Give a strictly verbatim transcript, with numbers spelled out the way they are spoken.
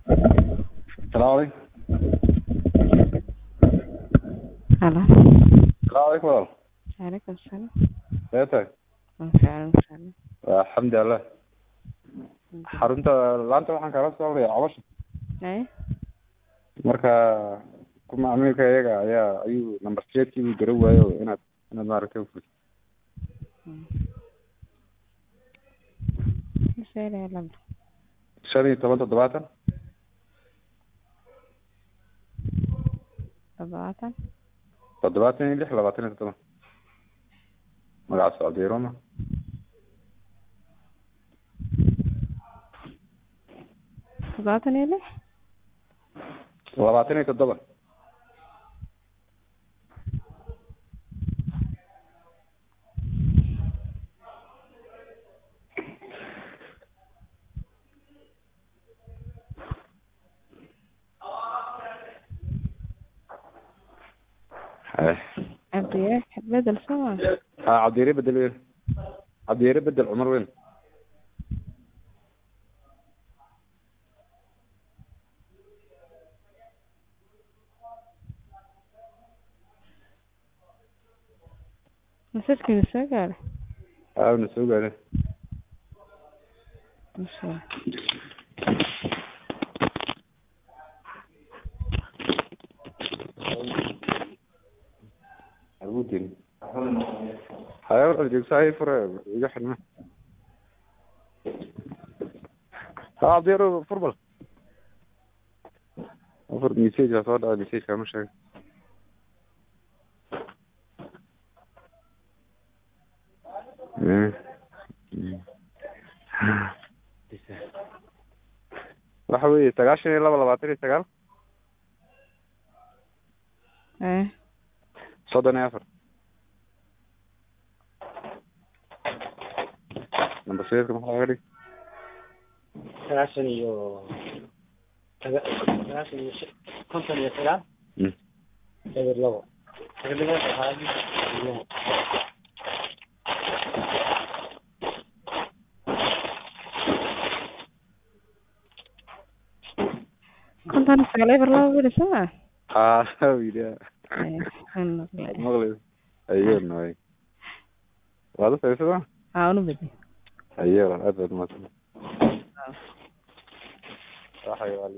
السلام عليكم. Halo. السلام عليكم والله. Waalaikumsalam. Seetak. Waalaikumsalam. Waalaikumsalam. Alxamdulilah. Xarunta laanta waxaan kala soo wareeyay cabasho. Eh? Marka kuma amiirka iyaga ayaa ayuu number eight uu garan waayo inaad inaad maaragtay u furto. Mas'ala lamar. shan iyo toban toddobaatan. Toddobaatan. toddobaatan iyo lix labaatan iyo toddoba. magaca Socdeerona. toddobaatan iyo lix. labaatan iyo toddoba. Abdiye bedel soo. ها عبديري بدل وين عبديري بدل عمر وين Masajka soo gaar. اه نسوق عليه Masha. عبودين هاي الرجل ساي فر يحن ها عبديري فربل فرد ميسيج صار على ميسيج كم شيء waxa weeye sagaashan iyo laba labaatan iyo sagaal Eh? soddon iyo afar number seven maxaa laga dhig sagaashan iyo sagaashan iyo konton iyo sagaal eber labo konton sagaal eber labo wili soo. اه ويدا Eh, ano kale. مغلي ايوه نوي هذا سيسوى Ah, unu bedi. ايوه هذا مثلا صح.